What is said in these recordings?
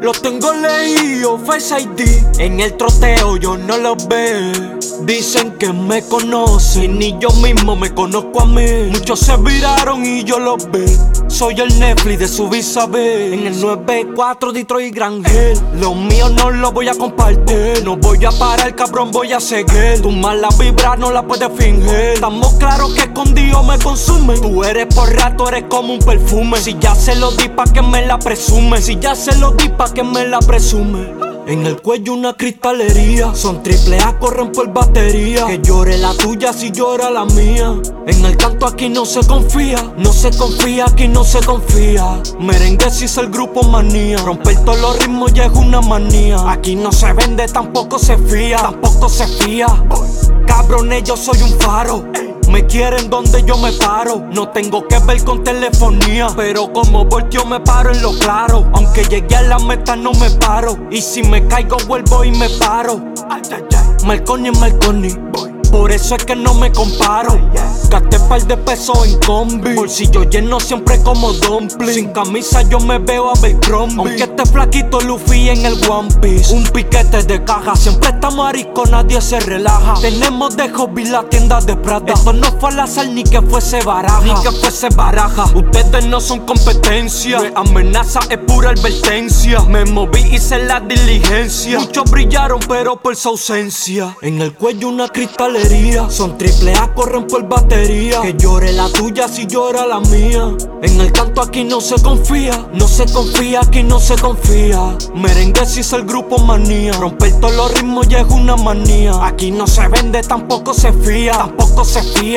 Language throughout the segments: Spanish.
Lo tengo leído, Face ID. En el troteo yo no lo veo. Dicen que me conocen, ni yo mismo me conozco a mí. Muchos se viraron y yo los vi. Soy el Netflix de su visa B. En el 94 Detroit Grangel. Lo mío no lo voy a compartir. No voy a parar, cabrón, voy a seguir. Tu mala vibra no la puedes fingir. Estamos claros que escondido me consumen. Tú eres por rato, eres como un perfume. Si ya se lo di pa' que me la presume. Si ya se lo di pa' que me la presume. En el cuello una cristalería. Son triple A, corren por batería. Que llore la tuya si llora la mía. En el canto aquí no se confía. No se confía, aquí no se confía. Merengue si es el grupo manía. Romper todos los ritmos ya es una manía. Aquí no se vende, tampoco se fía. Tampoco se fía. Cabrones, yo soy un faro. Me quieren donde yo me paro. No tengo que ver con telefonía, pero como volteo me paro en lo claro. Aunque llegué a la meta no me paro. Y si me caigo vuelvo y me paro. Marconi es Marconi. Por eso es que no me comparo. Gasté par de pesos en combi. Bolsillo lleno siempre como dumpling. Sin camisa yo me veo a Abercrombie. Aunque esté flaquito Luffy en el One Piece. Un piquete de caja. Siempre estamos arisco, nadie se relaja. Tenemos de hobby la tienda de Prada. Esto no fue al azar ni que fuese baraja. Ni que fuese baraja. Ustedes no son competencia. No es amenaza, es pura advertencia. Me moví, hice la diligencia. Muchos brillaron pero por su ausencia. En el cuello una cristalería. Son triple A, corren por batería. Que llore la tuya si llora la mía. En el canto aquí no se confía. No se confía, aquí no se confía. Merengue si es el grupo manía. Romper todos los ritmos ya es una manía. Aquí no se vende, tampoco se fía. Tampoco se fía.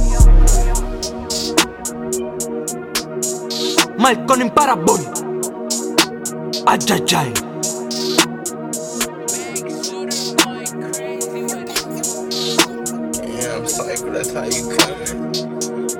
Marconi para boy. Ay, ay, ay. Psycho, that's how you cut it.